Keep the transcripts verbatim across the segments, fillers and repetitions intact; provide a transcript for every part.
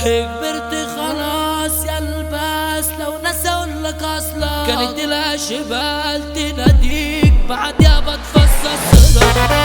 كبرت خلاص يا الباس، لو ناس اقولك اصلا كانت الاشبال تناديك بعد يا بتفصص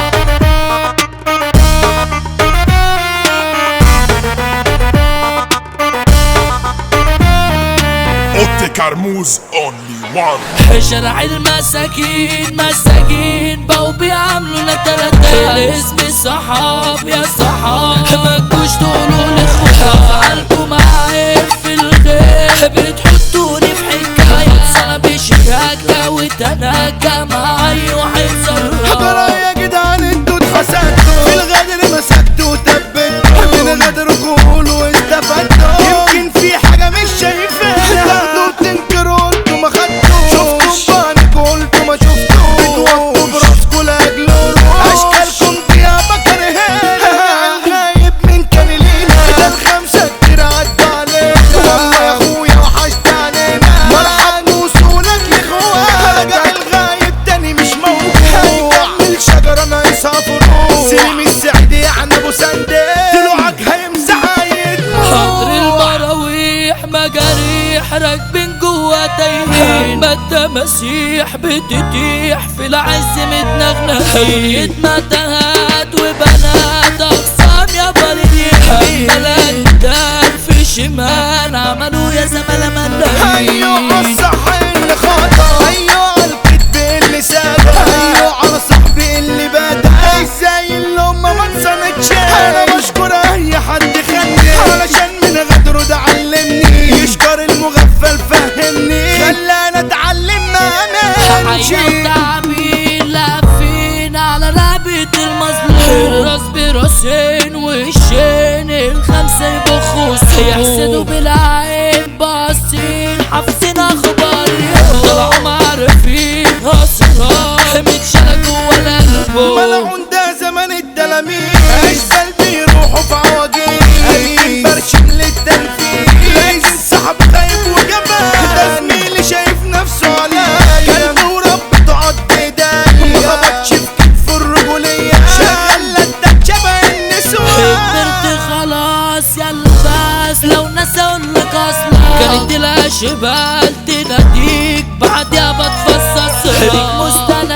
اوتي كرموز اونلي وان. شارع المساكين مساكين بقوا بيعملوا لنا تلاتات، الاسم صحاب يا صحاب ما تجوش تقولوا لي اخوات، عالكم عايب في الخير بتحطوني في حكاية صعب شياكة وتناكة معايا وحيصرها. حضرة يا جدعان انتوا اتحسدتوا في الغدر مسكتوا وتبتوا من غدركوا قولوا استفدتوا، يمكن في حاجة مش شايفينها تاخدوا تنكروا انتوا ما خدتوش، شفتوا بانكوا قلتوا ما شفتوش، بتوطوا براسكوا لاجل روح اشكالكم ديابة كارهينها، غايب من كان لينا ده الخمسة كتير عدوا علينا، والله يا اخويا وحشت علينا مرحب وصولك لاخوات، رجع الغايب تاني مش موجود هيكمل شجرة ناقصها فروع، سليم السعيد يعني ابو سندي طلوعك هيمسح عيد حضر المراويح مجاريح راكبين جوا تايهين، اما التماسيح بتتيح في العز متنغنغين، متاهات وبنات اقسام يا بالدين، بلد دار في شمال عملوا يا زملاء ملايين. ايوه على الصح اللي خطا، ايوه على الكدب اللي سابق، ايوه على صاحبي اللي بدا، ازاي الامه ما انسانتش، انا بشكر اي حد خلني علشان من غدره ده علمني، يشكر المغفل فهمني خلاني اتعلم ما امانش، حياة تعبين لافين على رقبة المظلوم، راس براسين وشين الخمسة يبخوا يحسدوا بالعين باصين حافظين اخبار اليوم، طلعوا معرفين اسرار متشالة جوا القلب، ملعون ده زمن التلاميذ اشبال بيروحوا في عواجيز، قلبي برشم للتنفيذ لازم سحب خايب وجبان، ده زميلي شايف نفسه عليا قلبي وربته عض ايديا، ما خبطش في كتف الرجولية شغال لدك شبه النسوان. كبرت خلاص يا الباس، لو ناس اقولك اصلا كانت الاشبال تناديك بعد يا بتفصص، ليك مستنى